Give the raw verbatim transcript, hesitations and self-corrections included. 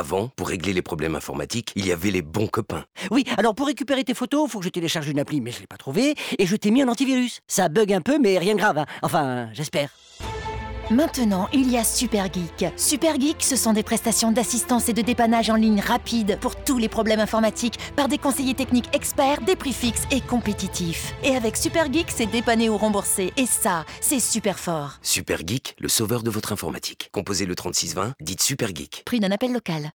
Avant, pour régler les problèmes informatiques, il y avait les bons copains. Oui, alors pour récupérer tes photos, faut que je télécharge une appli, mais je l'ai pas trouvée, et je t'ai mis un antivirus. Ça bug un peu, mais rien de grave, hein. Enfin, j'espère. Maintenant, il y a Supergeek. Supergeek, ce sont des prestations d'assistance et de dépannage en ligne rapide pour tous les problèmes informatiques par des conseillers techniques experts, des prix fixes et compétitifs. Et avec Supergeek, c'est dépanné ou remboursé. Et ça, c'est super fort. Super Geek, le sauveur de votre informatique. Composez le trente-six vingt, dites Super Geek. Prix d'un appel local.